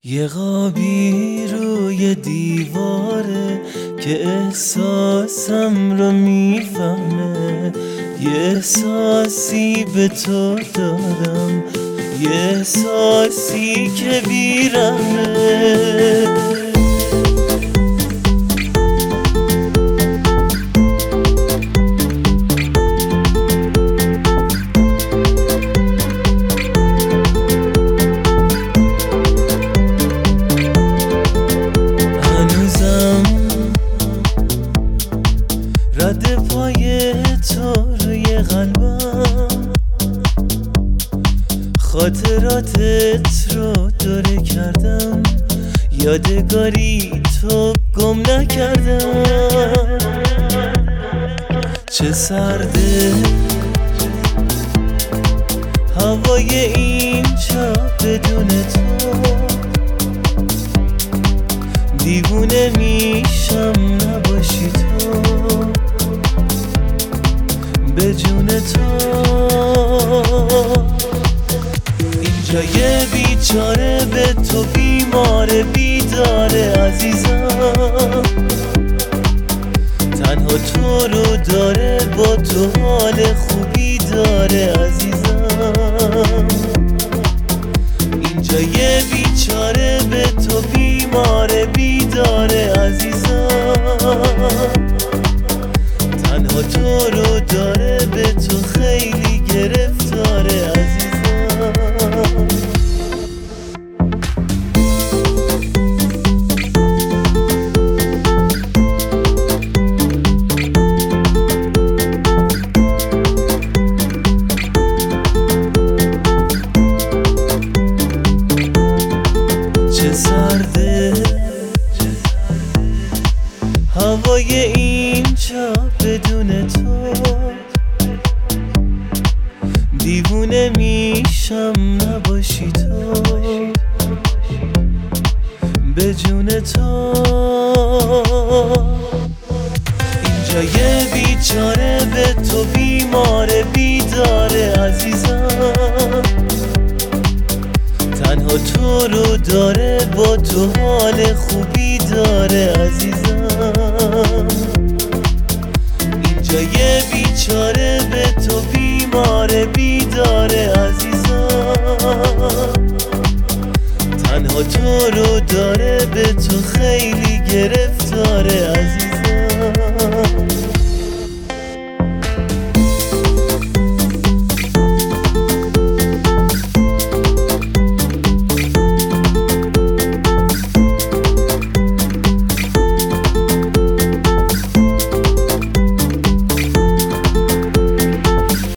یه قابی روی دیواره که احساسم رو میفهمه، یه احساسی به تو دارم، یه احساسی که بیرمه. رد پای تو روی قلبم، خاطراتت رو دوره کردم، یادگاری تو گم نکردم. چه سرده هوای اینجا بدون تو، دیوونه میشم نباشی تو، به جون تو. اینجا یه بیچاره به تو بیماره بیداره عزیزم، تنها تو رو داره، با تو حال خوبی داره عزیزم. اینجا یه بیچاره به تو بیماره بیداره عزیزم، تنها تو رو داره، به تو خیلی گرفتاره عزیزم. چه سرده هوای اینجا بدون تو، دیوونه میشم نباشی تو، به جون تو. اینجا یه بیچاره به تو بیماره بیداره عزیزم، تنها تو رو داره، با تو حال خوبی داره عزیزم. اینجا یه بیچاره به تو بیماره بیداره عزیزم، تنها تو رو داره، به تو خیلی گرفتاره عزیزم.